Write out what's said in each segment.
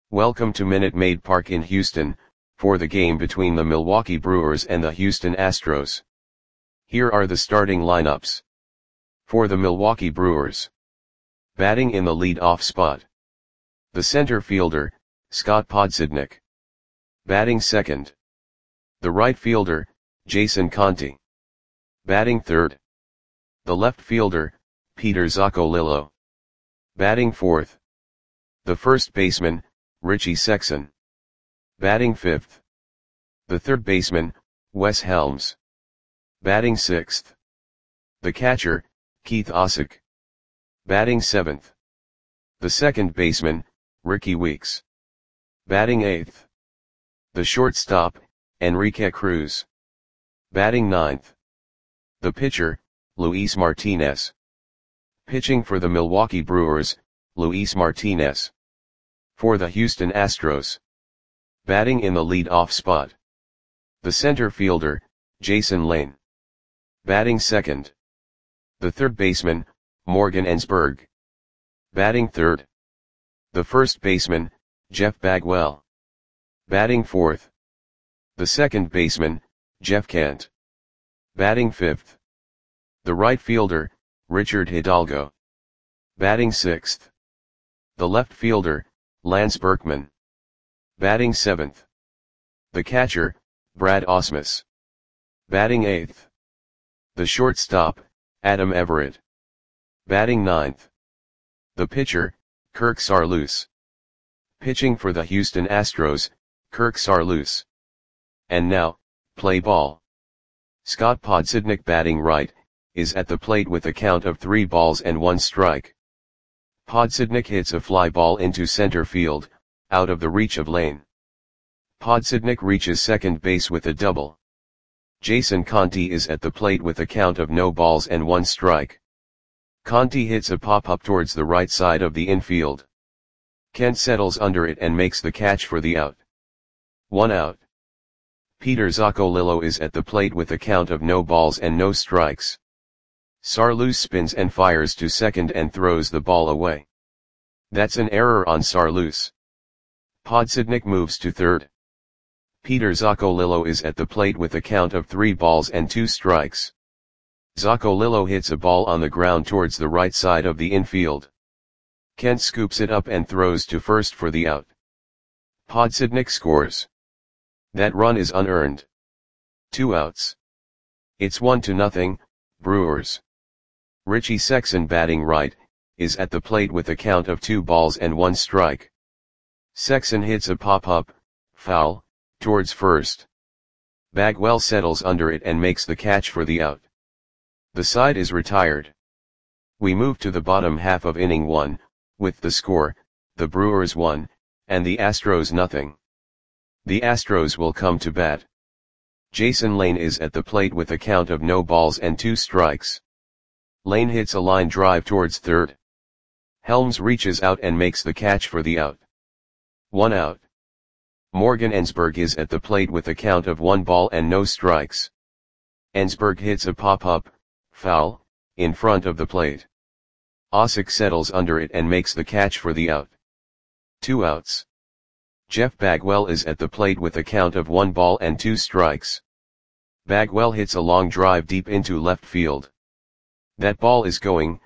Welcome to Minute Maid Park in Houston, for the game between the Milwaukee Brewers and the Houston Astros. Here are the starting lineups. For the Milwaukee Brewers. Batting in the lead-off spot. The center fielder, Scott Podsednik. Batting second. The right fielder, Jason Conti. Batting third. The left fielder, Peter Zaccolillo. Batting fourth. The first baseman, Richie Sexson. Batting fifth. The third baseman, Wes Helms. Batting sixth. The catcher, Keith Ausick. Batting seventh. The second baseman, Ricky Weeks. Batting eighth. The shortstop, Enrique Cruz. Batting ninth. The pitcher, Luis Martinez. Pitching for the Milwaukee Brewers, Luis Martinez. For the Houston Astros. Batting in the lead-off spot. The center fielder, Jason Lane. Batting second. The third baseman, Morgan Ensberg. Batting third. The first baseman, Jeff Bagwell. Batting fourth. The second baseman, Jeff Kent. Batting fifth. The right fielder, Richard Hidalgo. Batting sixth. The left fielder, Lance Berkman. Batting seventh. The catcher, Brad Ausmus. Batting eighth. The shortstop, Adam Everett. Batting ninth. The pitcher, Kirk Saarloos. Pitching for the Houston Astros, Kirk Saarloos. And now, play ball. Scott Podsednik batting right, is at the plate with a count of 3 balls and 1 strike. Podsednik hits a fly ball into center field, out of the reach of Lane. Podsednik reaches second base with a double. Jason Conti is at the plate with a count of no balls and 1 strike. Conti hits a pop-up towards the right side of the infield. Kent settles under it and makes the catch for the out. 1 out. Peter Zaccolillo is at the plate with a count of no balls and no strikes. Saarloos spins and fires to second and throws the ball away. That's an error on Saarloos. Podsednik moves to third. Peter Zaccolillo is at the plate with a count of 3 balls and 2 strikes. Zaccolillo hits a ball on the ground towards the right side of the infield. Kent scoops it up and throws to first for the out. Podsednik scores. That run is unearned. 2 outs. It's 1-0, Brewers. Richie Sexson batting right, is at the plate with a count of 2 balls and 1 strike. Sexson hits a pop-up, foul, towards first. Bagwell settles under it and makes the catch for the out. The side is retired. We move to the bottom half of inning 1, with the score, the Brewers 1, and the Astros 0. The Astros will come to bat. Jason Lane is at the plate with a count of no balls and 2 strikes. Lane hits a line drive towards third. Helms reaches out and makes the catch for the out. 1 out. Morgan Ensberg is at the plate with a count of 1 ball and no strikes. Ensberg hits a pop-up, foul, in front of the plate. Ausick settles under it and makes the catch for the out. 2 outs. Jeff Bagwell is at the plate with a count of 1 ball and 2 strikes. Bagwell hits a long drive deep into left field. That ball is gone.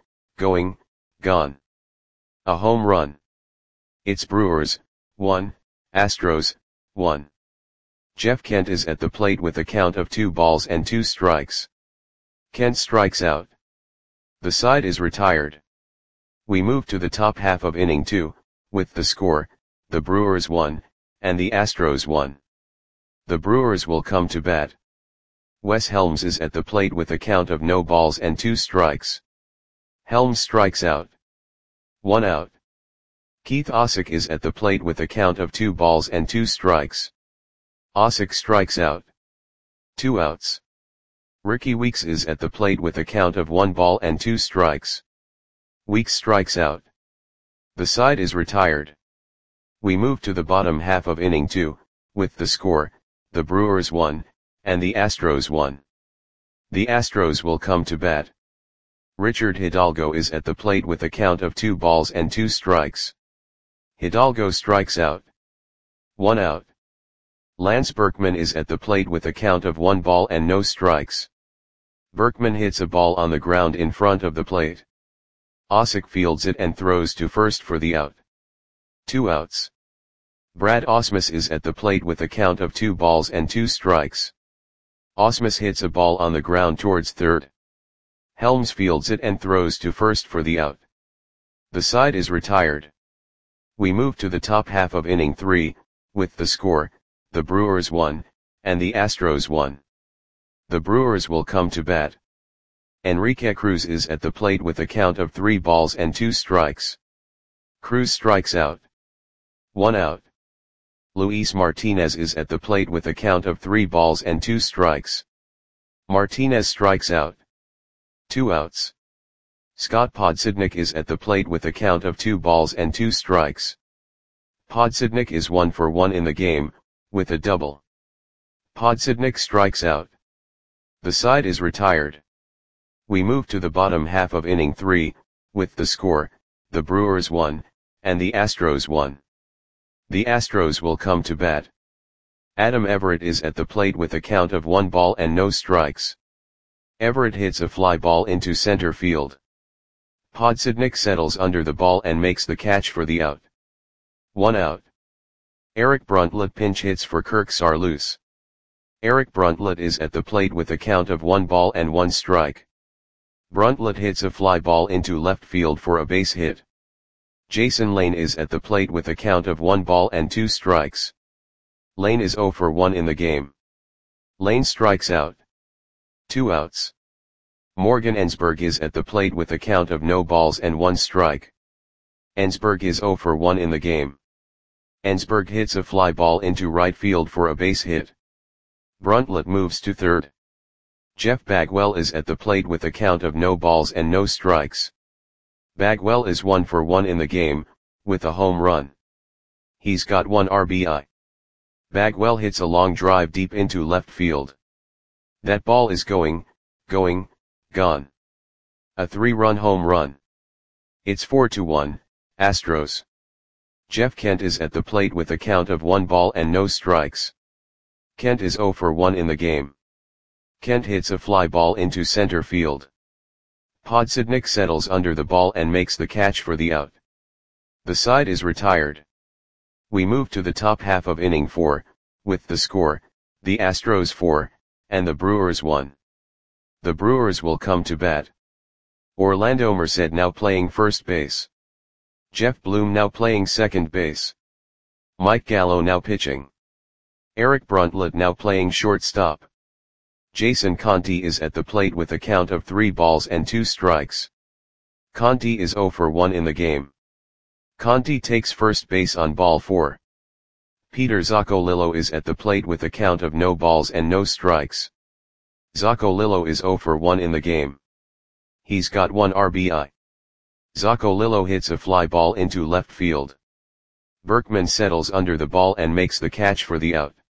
A home run. It's Brewers 1, Astros 1. Jeff Kent is at the plate with a count of 2 balls and 2 strikes. Kent strikes out. The side is retired. We move to the top half of inning 2, with the score, the Brewers 1, and the Astros 1. The Brewers will come to bat. Wes Helms is at the plate with a count of no balls and 2 strikes. Helms strikes out. 1 out. Keith Ausick is at the plate with a count of 2 balls and 2 strikes. Ausick strikes out. 2 outs. Ricky Weeks is at the plate with a count of 1 ball and 2 strikes. Weeks strikes out. The side is retired. We move to the bottom half of inning 2, with the score, the Brewers 1, and the Astros 1. The Astros will come to bat. Richard Hidalgo is at the plate with a count of 2 balls and 2 strikes. Hidalgo strikes out. 1 out. Lance Berkman is at the plate with a count of 1 ball and no strikes. Berkman hits a ball on the ground in front of the plate. Osik fields it and throws to first for the out. 2 outs. Brad Ausmus is at the plate with a count of 2 balls and 2 strikes. Ausmus hits a ball on the ground towards third. Helms fields it and throws to first for the out. The side is retired. We move to the top half of inning 3, with the score, the Brewers 1, and the Astros 1. The Brewers will come to bat. Enrique Cruz is at the plate with a count of 3 balls and 2 strikes. Cruz strikes out. 1 out. Luis Martinez is at the plate with a count of 3 balls and 2 strikes. Martinez strikes out. 2 outs. Scott Podsednik is at the plate with a count of 2 balls and 2 strikes. Podsednik is 1 for 1 in the game, with a double. Podsednik strikes out. The side is retired. We move to the bottom half of inning 3, with the score, the Brewers 1, and the Astros 1. The Astros will come to bat. Adam Everett is at the plate with a count of 1 ball and no strikes. Everett hits a fly ball into center field. Podsednik settles under the ball and makes the catch for the out. 1 out. Eric Bruntlett pinch hits for Kirk Saarloos. Eric Bruntlett is at the plate with a count of 1 ball and 1 strike. Bruntlett hits a fly ball into left field for a base hit. Jason Lane is at the plate with a count of 1 ball and 2 strikes. Lane is 0 for 1 in the game. Lane strikes out. 2 outs. Morgan Ensberg is at the plate with a count of no balls and 1 strike. Ensberg is 0 for 1 in the game. Ensberg hits a fly ball into right field for a base hit. Bruntlett moves to third. Jeff Bagwell is at the plate with a count of no balls and no strikes. Bagwell is 1 for 1 in the game, with a home run. He's got 1 RBI. Bagwell hits a long drive deep into left field. That ball is going, gone. A 3-run home run. It's 4-1, Astros. Jeff Kent is at the plate with a count of 1 ball and no strikes. Kent is 0 for 1 in the game. Kent hits a fly ball into center field. Podsednik settles under the ball and makes the catch for the out. The side is retired. We move to the top half of inning 4, with the score, the Astros 4, and the Brewers 1. The Brewers will come to bat. Orlando Merced now playing first base. Jeff Bloom now playing second base. Mike Gallo now pitching. Eric Bruntlett now playing shortstop. Jason Conti is at the plate with a count of 3 balls and 2 strikes. Conti is 0 for 1 in the game. Conti takes first base on ball 4. Peter Zaccolillo is at the plate with a count of no balls and no strikes. Zaccolillo is 0 for 1 in the game. He's got 1 RBI. Zaccolillo hits a fly ball into left field. Berkman settles under the ball and makes the catch for the out.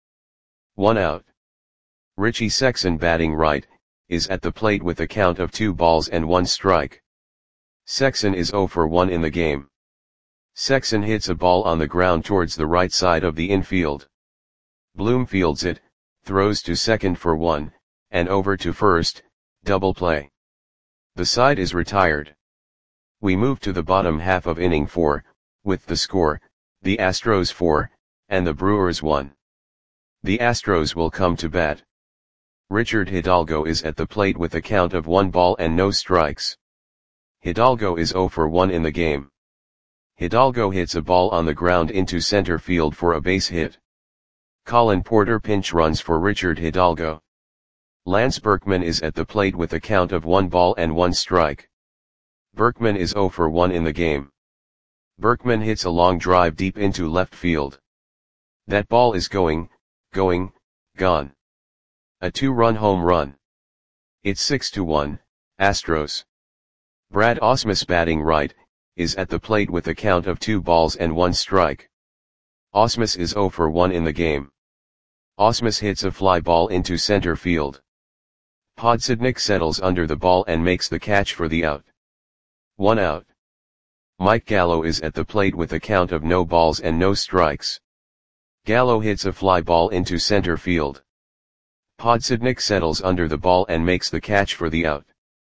1 out. Richie Sexson batting right, is at the plate with a count of 2 balls and 1 strike. Sexson is 0 for 1 in the game. Sexson hits a ball on the ground towards the right side of the infield. Bloom fields it, throws to second for 1, and over to first, double play. The side is retired. We move to the bottom half of inning 4, with the score, the Astros 4, and the Brewers 1. The Astros will come to bat. Richard Hidalgo is at the plate with a count of 1 ball and no strikes. Hidalgo is 0 for 1 in the game. Hidalgo hits a ball on the ground into center field for a base hit. Colin Porter pinch runs for Richard Hidalgo. Lance Berkman is at the plate with a count of 1 ball and 1 strike. Berkman is 0 for 1 in the game. Berkman hits a long drive deep into left field. That ball is going, gone. A 2-run home run. It's 6-1, Astros. Brad Ausmus batting right, is at the plate with a count of 2 balls and 1 strike. Ausmus is 0 for 1 in the game. Ausmus hits a fly ball into center field. Podsednik settles under the ball and makes the catch for the out. 1 out. Mike Gallo is at the plate with a count of no balls and no strikes. Gallo hits a fly ball into center field. Podsednik settles under the ball and makes the catch for the out.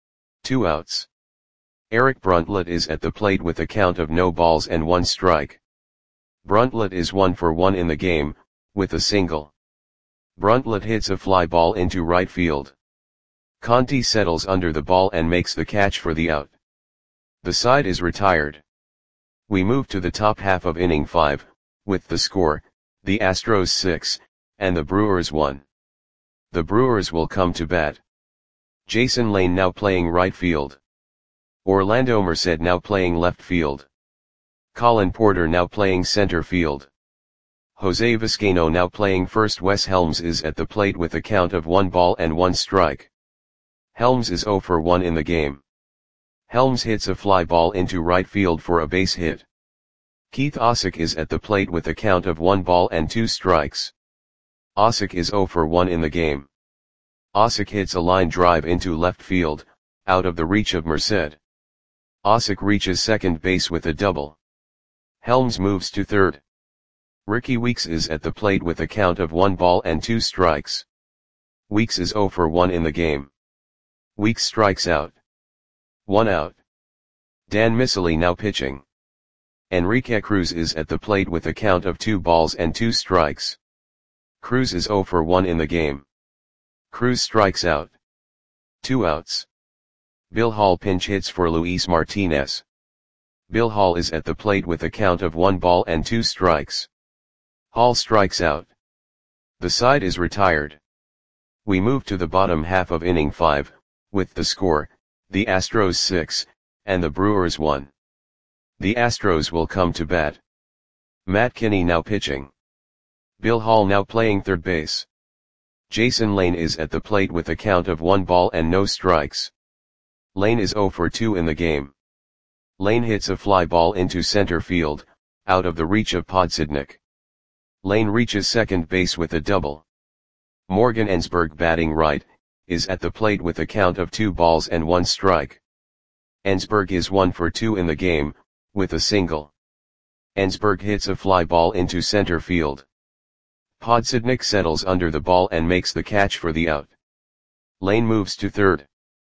2 outs. Eric Bruntlett is at the plate with a count of no balls and 1 strike. Bruntlett is 1 for 1 in the game, with a single. Bruntlett hits a fly ball into right field. Conti settles under the ball and makes the catch for the out. The side is retired. We move to the top half of inning 5, with the score, the Astros 6, and the Brewers 1. The Brewers will come to bat. Jason Lane now playing right field. Orlando Merced now playing left field. Colin Porter now playing center field. Jose Vizcaino now playing first. Wes Helms is at the plate with a count of 1 ball and 1 strike. Helms is 0 for 1 in the game. Helms hits a fly ball into right field for a base hit. Keith Osick is at the plate with a count of 1 ball and 2 strikes. Osick is 0 for 1 in the game. Osick hits a line drive into left field, out of the reach of Merced. Osick reaches second base with a double. Helms moves to third. Ricky Weeks is at the plate with a count of 1 ball and 2 strikes. Weeks is 0 for 1 in the game. Weeks strikes out. 1 out. Dan Miceli now pitching. Enrique Cruz is at the plate with a count of 2 balls and 2 strikes. Cruz is 0 for 1 in the game. Cruz strikes out. 2 outs. Bill Hall pinch hits for Luis Martinez. Bill Hall is at the plate with a count of 1 ball and 2 strikes. Hall strikes out. The side is retired. We move to the bottom half of inning 5, with the score, the Astros 6, and the Brewers 1. The Astros will come to bat. Matt Kinney now pitching. Bill Hall now playing third base. Jason Lane is at the plate with a count of 1 ball and no strikes. Lane is 0 for 2 in the game. Lane hits a fly ball into center field, out of the reach of Podsednik. Lane reaches second base with a double. Morgan Ensberg batting right, is at the plate with a count of 2 balls and 1 strike. Ensberg is 1 for 2 in the game, with a single. Ensberg hits a fly ball into center field. Podsednik settles under the ball and makes the catch for the out. Lane moves to third.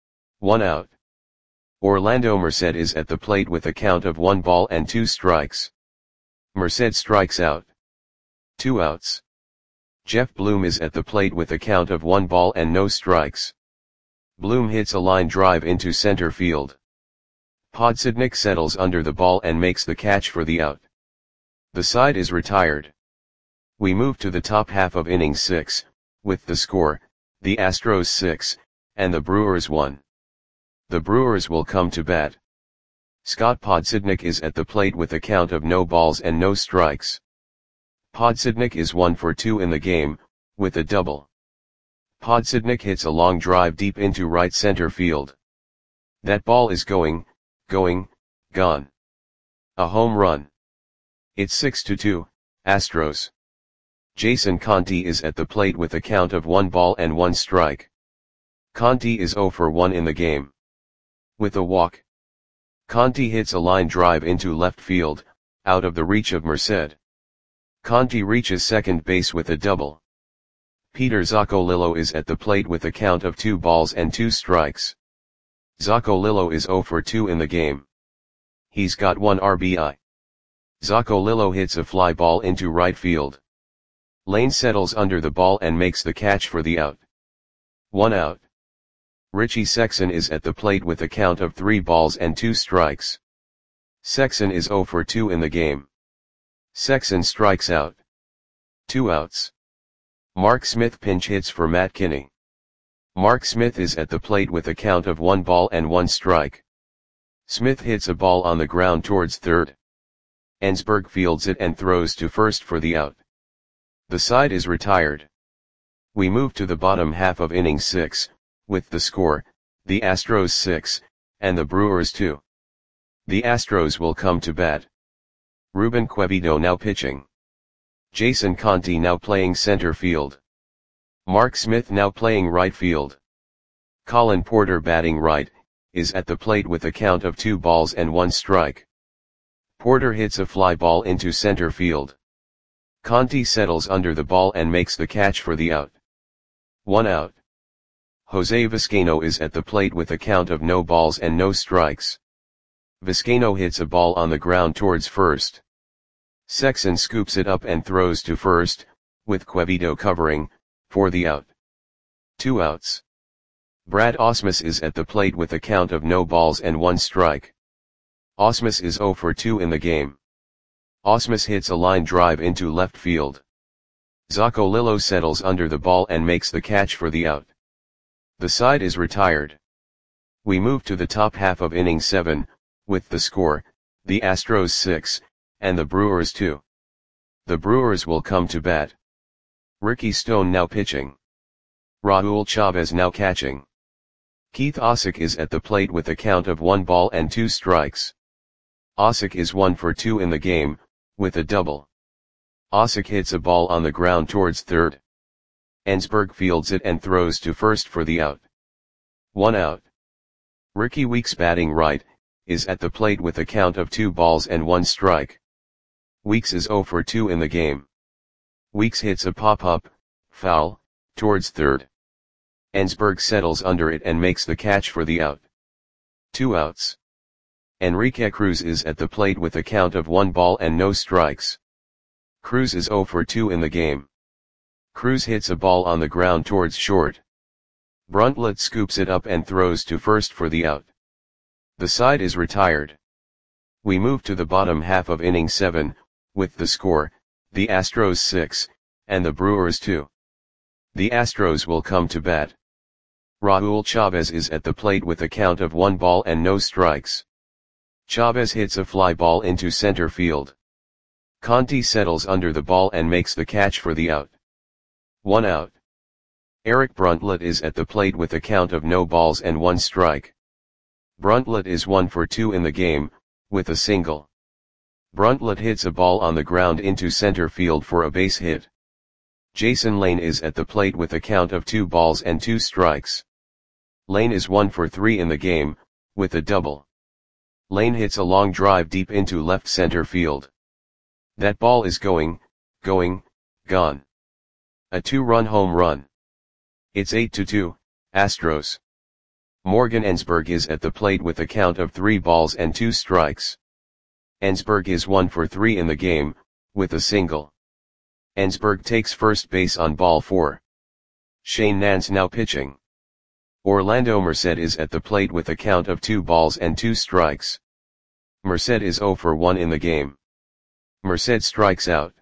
1 out. Orlando Merced is at the plate with a count of 1 ball and 2 strikes. Merced strikes out. 2 outs. Jeff Bloom is at the plate with a count of 1 ball and no strikes. Bloom hits a line drive into center field. Podsednik settles under the ball and makes the catch for the out. The side is retired. We move to the top half of inning 6, with the score, the Astros 6, and the Brewers 1. The Brewers will come to bat. Scott Podsednik is at the plate with a count of no balls and no strikes. Podsednik is 1 for 2 in the game, with a double. Podsednik hits a long drive deep into right center field. That ball is gone. A home run. It's 6-2, Astros. Jason Conti is at the plate with a count of 1 ball and 1 strike. Conti is 0 for 1 in the game. With a walk. Conti hits a line drive into left field, out of the reach of Merced. Conti reaches second base with a double. Peter Zaccolillo is at the plate with a count of 2 balls and 2 strikes. Zaccolillo is 0 for 2 in the game. He's got 1 RBI. Zaccolillo hits a fly ball into right field. Lane settles under the ball and makes the catch for the out. 1 out. Richie Sexson is at the plate with a count of 3 balls and 2 strikes. Sexson is 0 for 2 in the game. Sexson strikes out. 2 outs. Mark Smith pinch hits for Matt Kinney. Mark Smith is at the plate with a count of 1 ball and 1 strike. Smith hits a ball on the ground towards third. Ensberg fields it and throws to first for the out. The side is retired. We move to the bottom half of inning 6, with the score, the Astros 6, and the Brewers 2. The Astros will come to bat. Ruben Quevedo now pitching. Jason Conti now playing center field. Mark Smith now playing right field. Colin Porter batting right, is at the plate with a count of 2 balls and 1 strike. Porter hits a fly ball into center field. Conti settles under the ball and makes the catch for the out. 1 out. Jose Vizcaino is at the plate with a count of no balls and no strikes. Vizcaino hits a ball on the ground towards first. Sexson scoops it up and throws to first, with Quevedo covering, for the out. 2 outs. Brad Ausmus is at the plate with a count of no balls and 1 strike. Ausmus is 0 for 2 in the game. Ausmus hits a line drive into left field. Zaccolillo settles under the ball and makes the catch for the out. The side is retired. We move to the top half of inning 7, with the score, the Astros 6, and the Brewers 2. The Brewers will come to bat. Ricky Stone now pitching. Raul Chavez now catching. Keith Osick is at the plate with a count of 1 ball and 2 strikes. Osick is 1 for 2 in the game, with a double. Osick hits a ball on the ground towards third. Ensberg fields it and throws to first for the out. 1 out. Ricky Weeks batting right, is at the plate with a count of 2 balls and 1 strike. Weeks is 0 for 2 in the game. Weeks hits a pop-up, foul, towards third. Ensberg settles under it and makes the catch for the out. 2 outs. Enrique Cruz is at the plate with a count of 1 ball and no strikes. Cruz is 0 for 2 in the game. Cruz hits a ball on the ground towards short. Bruntlett scoops it up and throws to first for the out. The side is retired. We move to the bottom half of inning 7, with the score, the Astros 6, and the Brewers 2. The Astros will come to bat. Raul Chavez is at the plate with a count of 1 ball and no strikes. Chavez hits a fly ball into center field. Conti settles under the ball and makes the catch for the out. 1 out. Eric Bruntlett is at the plate with a count of no balls and 1 strike. Bruntlett is 1 for 2 in the game, with a single. Bruntlett hits a ball on the ground into center field for a base hit. Jason Lane is at the plate with a count of 2 balls and 2 strikes. Lane is 1 for 3 in the game, with a double. Lane hits a long drive deep into left center field. That ball is gone. A 2-run home run. It's 8-2, Astros. Morgan Ensberg is at the plate with a count of 3 balls and 2 strikes. Ensberg is 1 for 3 in the game, with a single. Ensberg takes first base on ball 4. Shane Nance now pitching. Orlando Merced is at the plate with a count of 2 balls and 2 strikes. Merced is 0 for 1 in the game. Merced strikes out.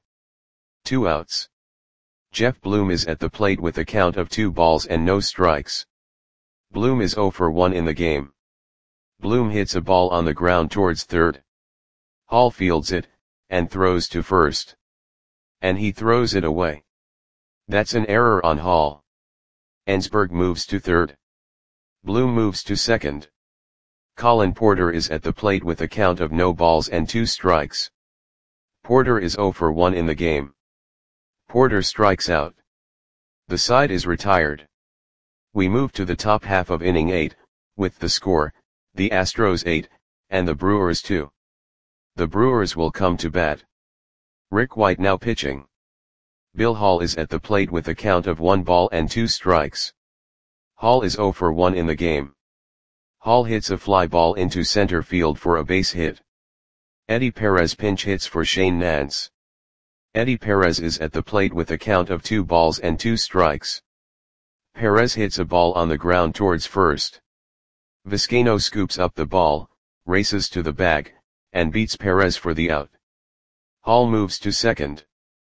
2 outs. Jeff Bloom is at the plate with a count of 2 balls and no strikes. Bloom is 0 for 1 in the game. Bloom hits a ball on the ground towards third. Hall fields it, and throws to first. And he throws it away. That's an error on Hall. Ensberg moves to third. Bloom moves to second. Colin Porter is at the plate with a count of no balls and 2 strikes. Porter is 0 for 1 in the game. Porter strikes out. The side is retired. We move to the top half of inning 8, with the score, the Astros 8, and the Brewers 2. The Brewers will come to bat. Rick White now pitching. Bill Hall is at the plate with a count of 1 ball and 2 strikes. Hall is 0 for 1 in the game. Hall hits a fly ball into center field for a base hit. Eddie Perez pinch hits for Shane Nance. Eddie Perez is at the plate with a count of 2 balls and 2 strikes. Perez hits a ball on the ground towards first. Vizcaino scoops up the ball, races to the bag, and beats Perez for the out. Hall moves to second.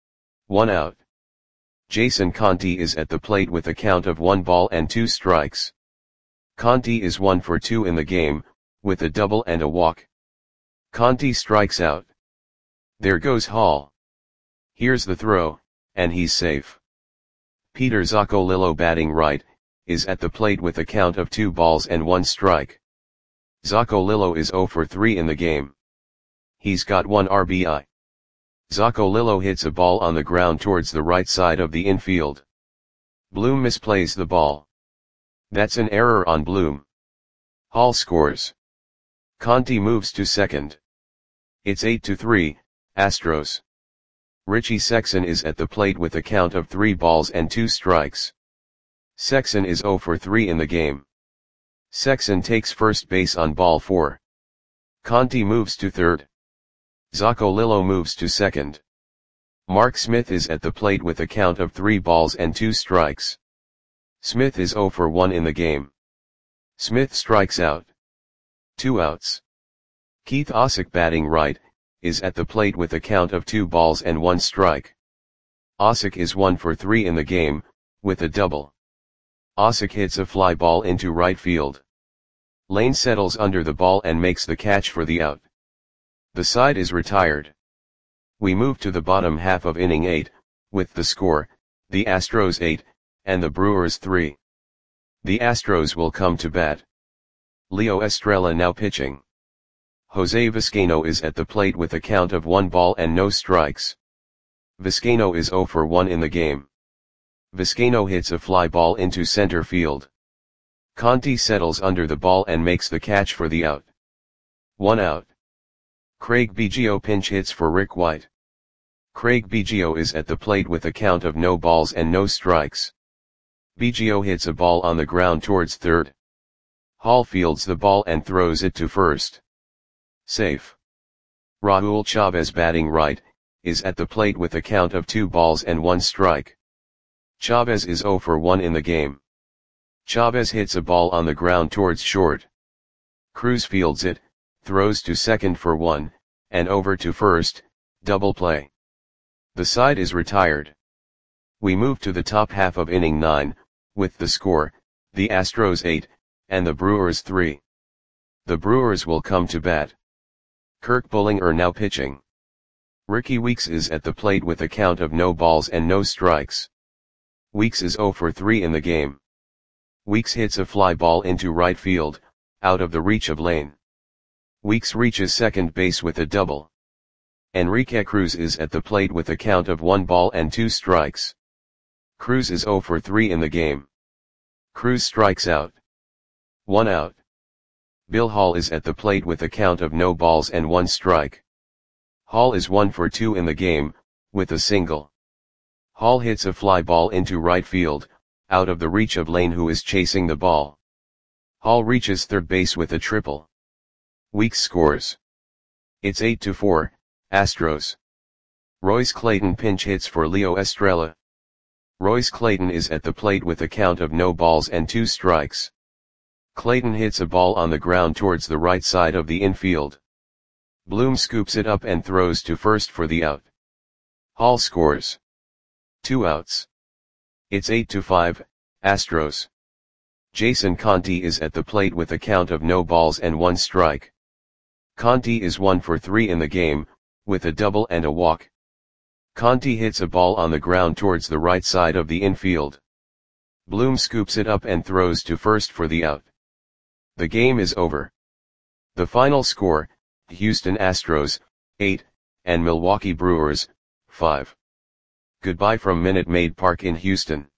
1 out. Jason Conti is at the plate with a count of 1 ball and 2 strikes. Conti is 1 for 2 in the game, with a double and a walk. Conti strikes out. There goes Hall. Here's the throw, and he's safe. Peter Zaccolillo batting right, is at the plate with a count of 2 balls and 1 strike. Zaccolillo is 0 for 3 in the game. He's got 1 RBI. Zaccolillo hits a ball on the ground towards the right side of the infield. Bloom misplays the ball. That's an error on Bloom. Hall scores. Conti moves to second. It's 8-3, Astros. Richie Sexson is at the plate with a count of 3 balls and 2 strikes. Sexson is 0 for 3 in the game. Sexson takes first base on ball 4. Conti moves to third. Zaccolillo moves to second. Mark Smith is at the plate with a count of 3 balls and 2 strikes. Smith is 0 for 1 in the game. Smith strikes out. 2 outs. Keith Osick, batting right, is at the plate with a count of 2 balls and 1 strike. Osick is 1 for 3 in the game, with a double. Osick hits a fly ball into right field. Lane settles under the ball and makes the catch for the out. The side is retired. We move to the bottom half of inning 8, with the score, the Astros 8, and the Brewers 3. The Astros will come to bat. Leo Estrella now pitching. Jose Vizcaino is at the plate with a count of 1 ball and no strikes. Vizcaino is 0 for 1 in the game. Vizcaino hits a fly ball into center field. Conti settles under the ball and makes the catch for the out. 1 out. Craig Biggio pinch hits for Rick White. Craig Biggio is at the plate with a count of no balls and no strikes. Biggio hits a ball on the ground towards third. Hall fields the ball and throws it to first. Safe. Raul Chavez, batting right, is at the plate with a count of 2 balls and 1 strike. Chavez is 0 for 1 in the game. Chavez hits a ball on the ground towards short. Cruz fields it, throws to second for 1, and over to first, double play. The side is retired. We move to the top half of inning 9, with the score, the Astros 8, and the Brewers 3. The Brewers will come to bat. Kirk Bullinger now pitching. Ricky Weeks is at the plate with a count of no balls and no strikes. Weeks is 0 for 3 in the game. Weeks hits a fly ball into right field, out of the reach of Lane. Weeks reaches second base with a double. Enrique Cruz is at the plate with a count of 1 ball and 2 strikes. Cruz is 0 for 3 in the game. Cruz strikes out. 1 out. Bill Hall is at the plate with a count of no balls and 1 strike. Hall is 1 for 2 in the game, with a single. Hall hits a fly ball into right field, out of the reach of Lane, who is chasing the ball. Hall reaches third base with a triple. Weeks scores. It's 8-4, Astros. Royce Clayton pinch hits for Leo Estrella. Royce Clayton is at the plate with a count of no balls and 2 strikes. Clayton hits a ball on the ground towards the right side of the infield. Bloom scoops it up and throws to first for the out. Hall scores. 2 outs. It's 8-5, Astros. Jason Conti is at the plate with a count of no balls and 1 strike. Conti is 1 for 3 in the game, with a double and a walk. Conti hits a ball on the ground towards the right side of the infield. Bloom scoops it up and throws to first for the out. The game is over. The final score, Houston Astros, 8, and Milwaukee Brewers, 5. Goodbye from Minute Maid Park in Houston.